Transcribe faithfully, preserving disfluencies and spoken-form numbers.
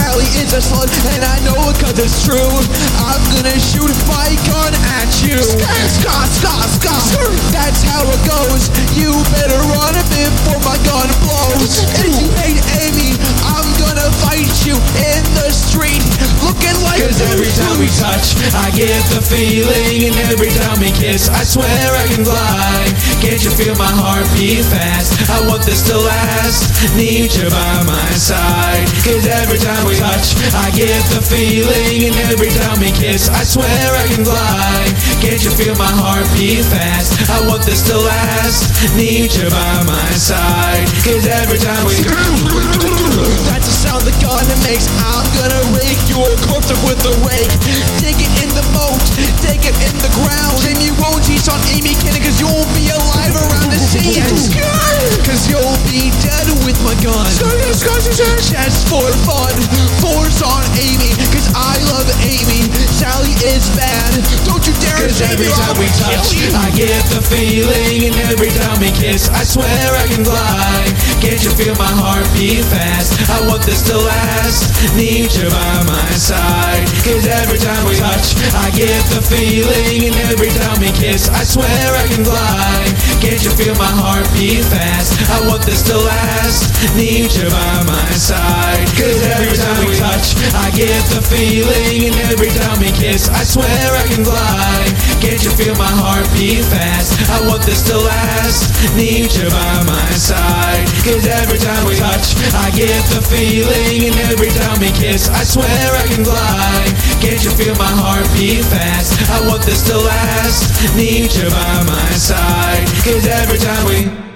Sally is a slut, and I know it cause it's true. I'm gonna shoot my gun at you. Scott, Scott, Scott. That's how it goes. You better run before my gun blows. If you hate Amy, I'm gonna fight you in the street, looking like. Cause every time we touch, I get the feeling, and every time we kiss, I swear I can fly. Can't you feel my heart beat fast? I want this to last. Need you by my side. Cause every time we touch, I get the feeling, and every time we kiss, I swear I can fly. Can't you feel my heart beat fast? I want this to last. Need you by my side. Cause every time we that's the sound the gun makes. I'm gonna rake your corpse up with a rake. Dig it in the moat, dig it in the ground. And you won't teach on Amy Cannon, cause you won't be alive around the scene. Cause you'll be dead with my gun. Just for fun, force on Amy, cause I love Amy. Sally is bad, don't you dare. Cause every time we touch, I get the feeling, and every time we kiss, I swear I can fly. Can't you feel my heart beat fast? I want this to last. Need you by my side. Cause every time we touch, I get the feeling, and every time we kiss, I swear I can fly. Can't you feel my heart beat fast? I want this to last. Need you by my side. Cause every time we touch, I get the feeling, and every time we kiss, I swear I can fly. Can't you feel my heart beat fast? I want this to last. Need you by my side. Cause every time we touch, I get the feeling, and every time we kiss, I swear I can fly. Can't you feel my heart beat fast? I want this to last. Need you by my side. Cause every time we